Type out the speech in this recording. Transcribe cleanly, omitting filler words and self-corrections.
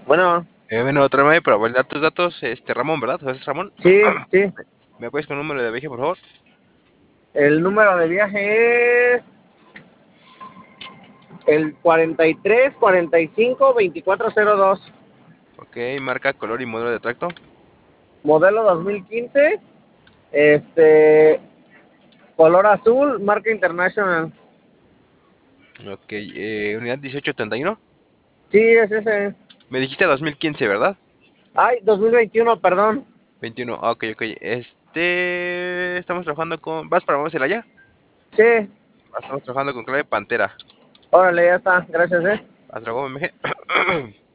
Bueno, Bueno, otra vez para validar tus datos, Ramón, ¿verdad? ¿Es Ramón? sí, sí. ¿Me puedes con un número de viaje, por favor? El número de viaje es el 43 45 2402. Ok, marca, color y modelo de tracto. Modelo 2015. Este, color azul, marca International. Ok, unidad 1871. Sí, es ese. Me dijiste 2015, ¿verdad? Ay, 2021, perdón. 21, ok, ok. Estamos trabajando con... ¿Vas para Vamos allá? Sí, Estamos trabajando con clave Pantera. órale, ya está. Gracias, Hasta luego, MG.